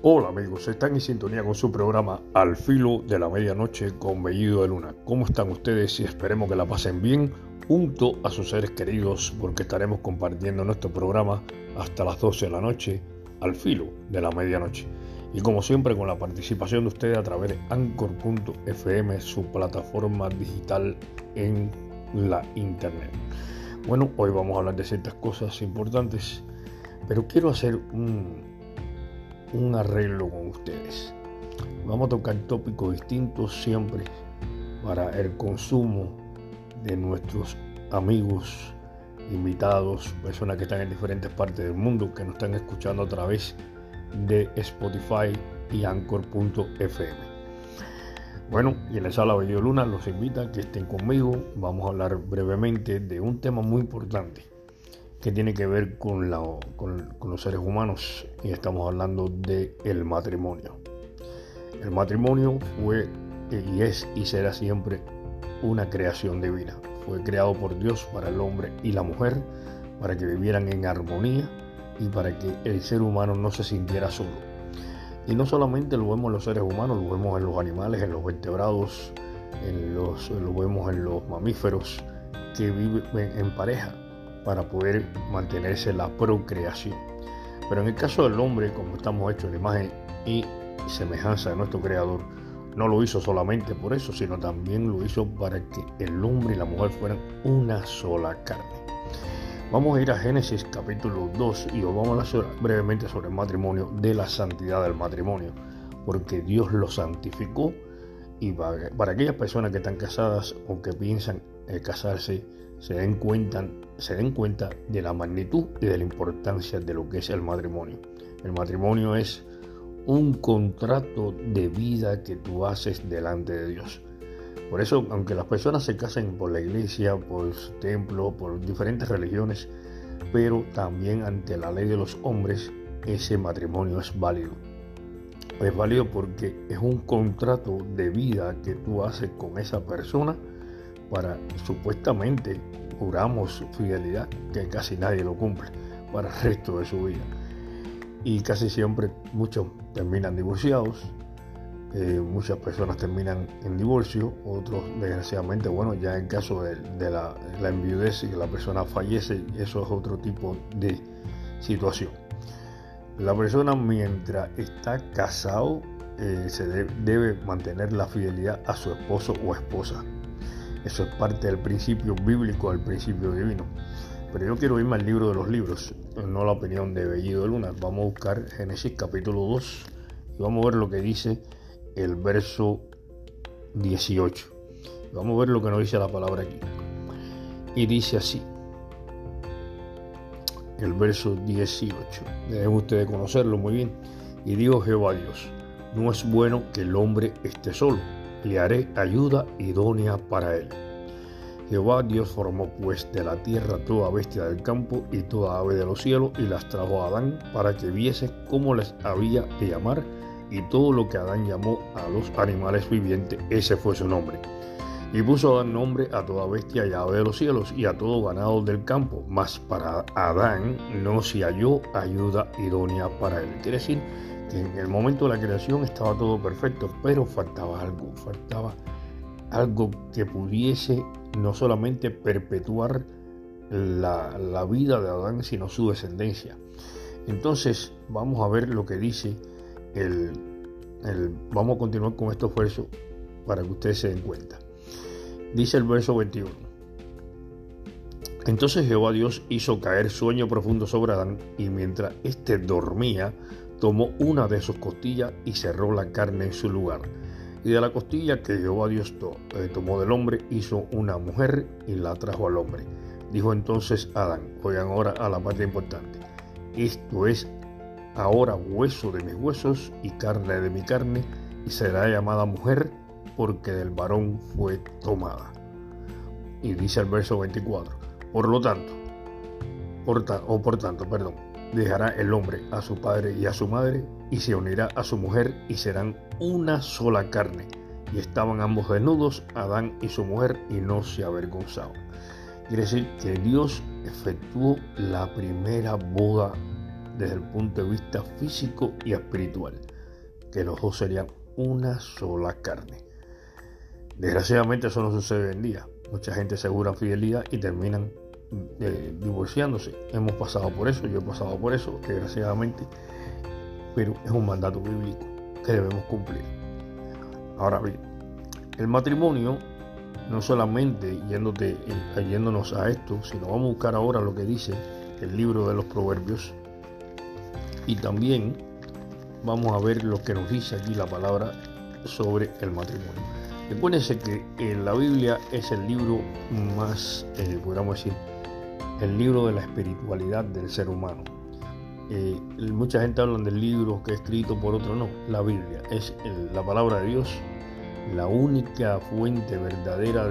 Hola amigos, están en sintonía con su programa Al Filo de la Medianoche con Bellido de Luna. ¿Cómo están ustedes? Y esperemos que la pasen bien junto a sus seres queridos, porque estaremos compartiendo nuestro programa hasta las 12 de la noche, Al Filo de la Medianoche. Y como siempre, con la participación de ustedes a través de Anchor.fm, su plataforma digital en la internet. Bueno, hoy vamos a hablar de ciertas cosas importantes, pero quiero hacer un arreglo con ustedes. Vamos a tocar tópicos distintos siempre para el consumo de nuestros amigos, invitados, personas que están en diferentes partes del mundo, que nos están escuchando a través de Spotify y Anchor.fm. Bueno, y les habla Bellido Luna, los invita a que estén conmigo. Vamos a hablar brevemente de un tema muy importante que tiene que ver con los seres humanos, y estamos hablando del matrimonio. El matrimonio fue y es y será siempre una creación divina. Fue creado por Dios para el hombre y la mujer, para que vivieran en armonía y para que el ser humano no se sintiera solo. Y no solamente lo vemos en los seres humanos, lo vemos en los animales, en los vertebrados, lo vemos en los mamíferos que viven en pareja para poder mantenerse la procreación. Pero en el caso del hombre, como estamos hechos en imagen y semejanza de nuestro Creador, no lo hizo solamente por eso, sino también lo hizo para que el hombre y la mujer fueran una sola carne. Vamos a ir a Génesis capítulo 2 y os vamos a hablar brevemente sobre el matrimonio, de la santidad del matrimonio, porque Dios lo santificó, y para aquellas personas que están casadas o que piensan casarse, se den cuenta de la magnitud y de la importancia de lo que es el matrimonio. El matrimonio es un contrato de vida que tú haces delante de Dios. Por eso, aunque las personas se casen por la iglesia, por su templo, por diferentes religiones, pero también ante la ley de los hombres, ese matrimonio es válido. Es válido porque es un contrato de vida que tú haces con esa persona. Para, supuestamente, juramos fidelidad, que casi nadie lo cumple para el resto de su vida. Y casi siempre muchos terminan divorciados, muchas personas terminan en divorcio, otros desgraciadamente, ya en caso de la enviudez y que la persona fallece, eso es otro tipo de situación. La persona, mientras está casado, debe mantener la fidelidad a su esposo o esposa. Eso es parte del principio bíblico, del principio divino. Pero yo quiero irme al libro de los libros, no la opinión de Bellido de Luna. Vamos a buscar Génesis capítulo 2 y vamos a ver lo que dice el verso 18. Vamos a ver lo que nos dice la palabra aquí. Y dice así, el verso 18. Deben ustedes conocerlo muy bien. Y dijo Jehová Dios: no es bueno que el hombre esté solo, le haré ayuda idónea para él. Jehová Dios formó pues de la tierra toda bestia del campo y toda ave de los cielos, y las trajo a Adán para que viese cómo les había de llamar, y todo lo que Adán llamó a los animales vivientes, ese fue su nombre. Y puso Adán nombre a toda bestia y ave de los cielos y a todo ganado del campo, mas para Adán no se halló ayuda idónea para él. Quiere decir que en el momento de la creación estaba todo perfecto, pero faltaba algo que pudiese no solamente perpetuar la vida de Adán, sino su descendencia. Entonces vamos a ver lo que dice vamos a continuar con estos versos para que ustedes se den cuenta. Dice el verso 21: entonces Jehová Dios hizo caer sueño profundo sobre Adán, y mientras éste dormía, tomó una de sus costillas y cerró la carne en su lugar. Y de la costilla que Jehová Dios tomó del hombre, hizo una mujer y la trajo al hombre. Dijo entonces Adán, oigan ahora a la parte importante: esto es ahora hueso de mis huesos y carne de mi carne, y será llamada mujer, porque del varón fue tomada. Y dice el verso 24: por tanto, dejará el hombre a su padre y a su madre, y se unirá a su mujer, y serán una sola carne. Y estaban ambos desnudos, Adán y su mujer, y no se avergonzaban. Quiere decir que Dios efectuó la primera boda desde el punto de vista físico y espiritual. que los dos serían una sola carne. Desgraciadamente eso no sucede hoy en día. Mucha gente asegura fidelidad y terminan divorciándose. Hemos pasado por eso, yo he pasado por eso, desgraciadamente, pero es un mandato bíblico que debemos cumplir. Ahora bien, el matrimonio, no solamente yéndonos a esto, sino vamos a buscar ahora lo que dice el libro de los Proverbios, y también vamos a ver lo que nos dice aquí la palabra sobre el matrimonio. Recuérdense que la Biblia es el libro más, podríamos decir, el libro de la espiritualidad del ser humano. Mucha gente habla del libro que es escrito por otro, no. La Biblia es la palabra de Dios, la única fuente verdadera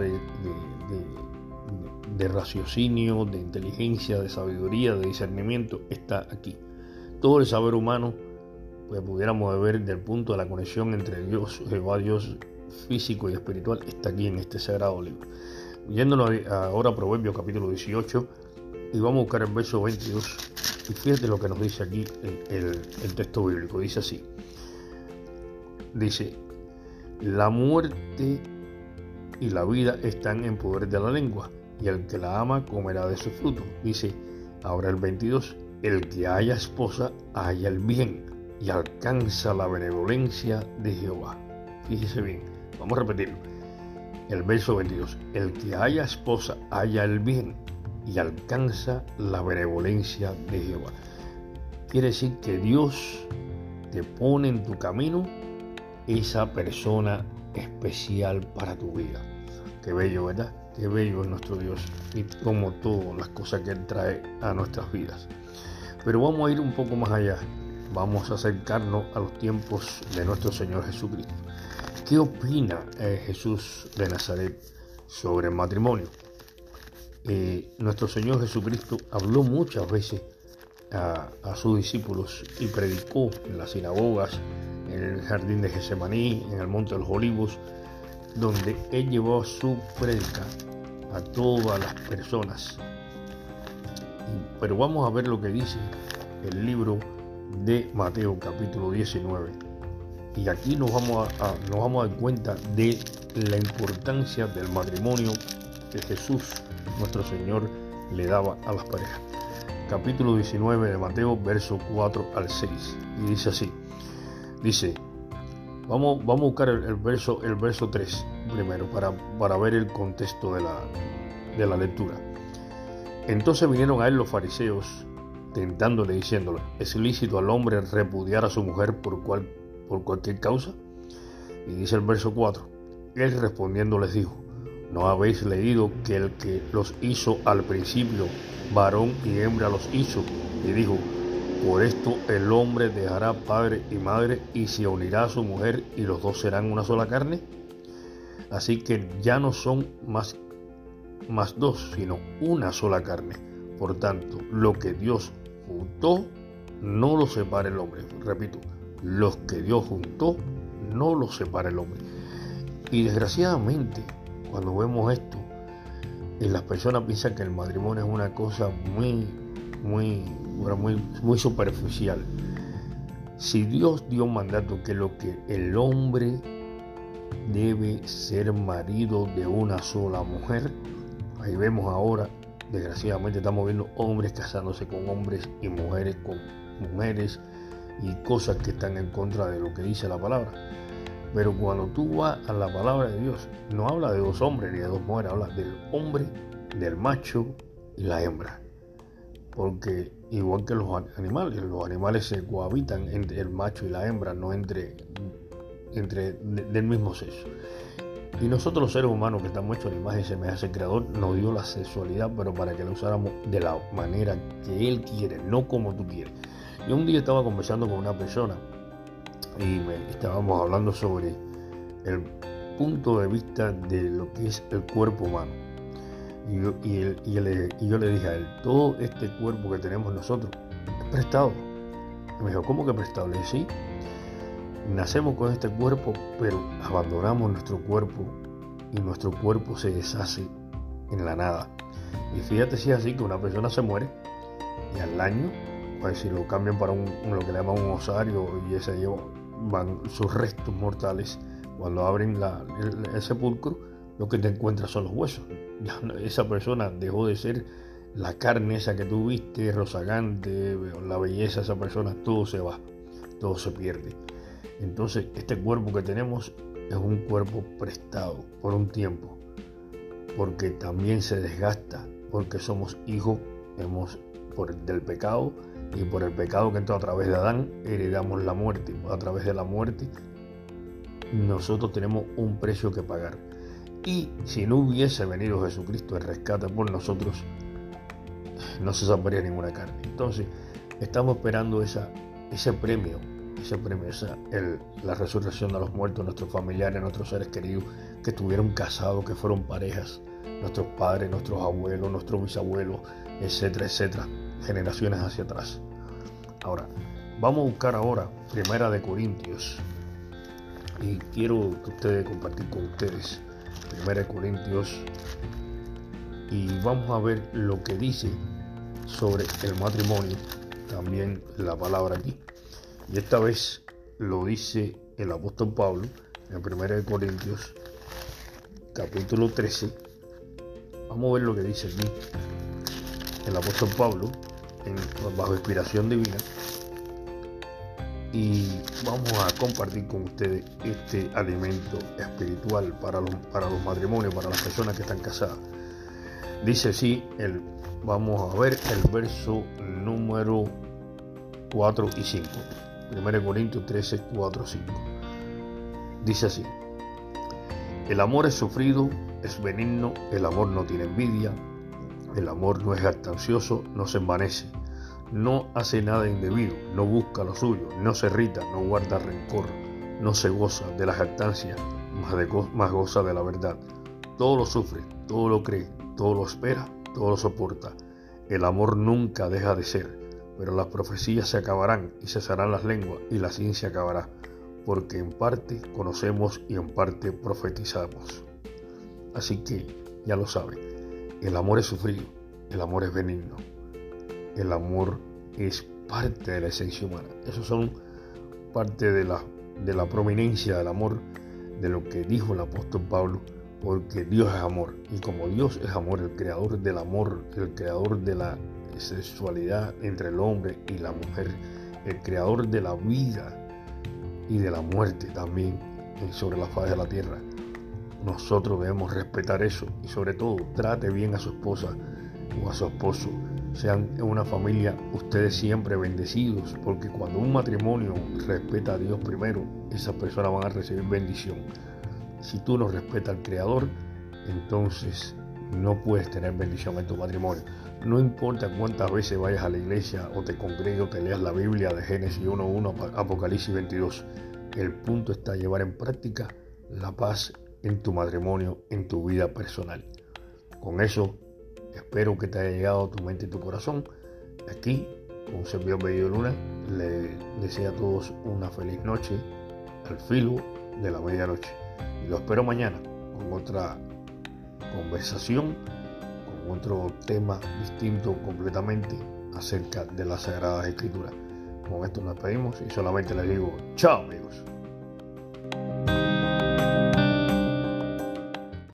de raciocinio, de inteligencia, de sabiduría, de discernimiento, está aquí. Todo el saber humano, pues pudiéramos ver desde el punto de la conexión entre Dios, Jehová Dios físico y espiritual, está aquí en este sagrado libro. Yéndonos ahora a Proverbios capítulo 18, y vamos a buscar el verso 22, y fíjate lo que nos dice aquí el texto bíblico. Dice así, dice: la muerte y la vida están en poder de la lengua, y el que la ama comerá de su fruto. Dice ahora el 22, el que haya esposa halla el bien y alcanza la benevolencia de Jehová. Fíjese bien, vamos a repetirlo. El verso 22, el que haya esposa halla el bien y alcanza la benevolencia de Jehová. Quiere decir que Dios te pone en tu camino esa persona especial para tu vida. Qué bello, ¿verdad? Qué bello es nuestro Dios y como todas las cosas que Él trae a nuestras vidas. Pero vamos a ir un poco más allá. Vamos a acercarnos a los tiempos de nuestro Señor Jesucristo. ¿Qué opina Jesús de Nazaret sobre el matrimonio? Nuestro Señor Jesucristo habló muchas veces a sus discípulos y predicó en las sinagogas, en el jardín de Getsemaní, en el monte de los Olivos, donde Él llevó su prédica a todas las personas. Pero vamos a ver lo que dice el libro de Mateo capítulo 19, y aquí nos vamos a dar cuenta de la importancia del matrimonio que Jesús, nuestro Señor, le daba a las parejas. Capítulo 19 de Mateo, verso 4 al 6, y dice así, dice, vamos a buscar el verso 3 primero para ver el contexto de la lectura. Entonces vinieron a él los fariseos, tentándole, diciéndole, ¿es lícito al hombre repudiar a su mujer por cualquier causa? Y dice el verso 4, él respondiendo les dijo, ¿no habéis leído que el que los hizo al principio, varón y hembra los hizo? Y dijo, por esto el hombre dejará padre y madre y se unirá a su mujer y los dos serán una sola carne. Así que ya no son más dos, sino una sola carne. Por tanto, lo que Dios juntó, no lo separa el hombre. Repito, los que Dios juntó, no lo separa el hombre. Y desgraciadamente, cuando vemos esto, las personas piensan que el matrimonio es una cosa muy superficial. Si Dios dio un mandato que lo que el hombre debe ser marido de una sola mujer, ahí vemos ahora, desgraciadamente estamos viendo hombres casándose con hombres y mujeres con mujeres y cosas que están en contra de lo que dice la palabra. Pero cuando tú vas a la palabra de Dios, no habla de dos hombres ni de dos mujeres, habla del hombre, del macho y la hembra. Porque igual que los animales se cohabitan entre el macho y la hembra, no entre del mismo sexo. Y nosotros los seres humanos que estamos hechos a la imagen y semejanza del Creador, nos dio la sexualidad, pero para que la usáramos de la manera que Él quiere, no como tú quieres. Yo un día estaba conversando con una persona y estábamos hablando sobre el punto de vista de lo que es el cuerpo humano. Y yo le dije a él, todo este cuerpo que tenemos nosotros es prestado. Y me dijo, ¿cómo que prestado? Le dije, sí, nacemos con este cuerpo, pero abandonamos nuestro cuerpo y nuestro cuerpo se deshace en la nada. Y fíjate si es así, que una persona se muere y al año, pues si lo cambian para lo que le llaman un osario y ese lleva van sus restos mortales, cuando abren el sepulcro, lo que te encuentras son los huesos. Ya esa persona dejó de ser la carne esa que tú viste, rozagante, la belleza de esa persona, todo se va, todo se pierde. Entonces, este cuerpo que tenemos es un cuerpo prestado por un tiempo, porque también se desgasta, porque somos hijos del pecado, y por el pecado que entró a través de Adán, heredamos la muerte. A través de la muerte, nosotros tenemos un precio que pagar. Y si no hubiese venido Jesucristo el rescate por nosotros, no se salvaría ninguna carne. Entonces, estamos esperando ese premio, la resurrección de los muertos, nuestros familiares, nuestros seres queridos que estuvieron casados, que fueron parejas, nuestros padres, nuestros abuelos, nuestros bisabuelos, etcétera, etcétera, generaciones hacia atrás. Ahora, vamos a buscar ahora 1 Corintios, y quiero compartir con ustedes 1 Corintios, y vamos a ver lo que dice sobre el matrimonio, también la palabra aquí. Y esta vez lo dice el apóstol Pablo en 1 Corintios capítulo 13. Vamos a ver lo que dice aquí el apóstol Pablo bajo inspiración divina, y vamos a compartir con ustedes este alimento espiritual para los matrimonios, para las personas que están casadas. Dice así, vamos a ver el verso número 4 y 5. 1 Corintios 13, 4, 5. Dice así: el amor es sufrido, es benigno, el amor no tiene envidia, el amor no es jactancioso, no se envanece, no hace nada indebido, no busca lo suyo, no se irrita, no guarda rencor, no se goza de la jactancia, más goza de la verdad. Todo lo sufre, todo lo cree, todo lo espera, todo lo soporta. El amor nunca deja de ser, pero las profecías se acabarán y cesarán las lenguas y la ciencia acabará, porque en parte conocemos y en parte profetizamos. Así que ya lo saben, el amor es sufrido, el amor es benigno, el amor es parte de la esencia humana. Esos son parte de la prominencia del amor, de lo que dijo el apóstol Pablo, porque Dios es amor, y como Dios es amor, el creador del amor, el creador de la sexualidad entre el hombre y la mujer, el creador de la vida y de la muerte también sobre la faz de la tierra, nosotros debemos respetar eso, y sobre todo trate bien a su esposa o a su esposo. Sean una familia ustedes siempre bendecidos, porque cuando un matrimonio respeta a Dios primero, esas personas van a recibir bendición. Si tú no respetas al Creador, entonces no puedes tener bendición en tu matrimonio. No importa cuántas veces vayas a la iglesia o te congregues o te leas la Biblia de Génesis 1:1 a Apocalipsis 22. El punto está llevar en práctica la paz en tu matrimonio, en tu vida personal. Con eso, espero que te haya llegado a tu mente y tu corazón. Aquí, con servidor Bellido Luna, le deseo a todos una feliz noche al filo de la medianoche. Y lo espero mañana con otra conversación, con otro tema distinto completamente acerca de las Sagradas Escrituras. Con esto nos despedimos y solamente les digo chao, amigos.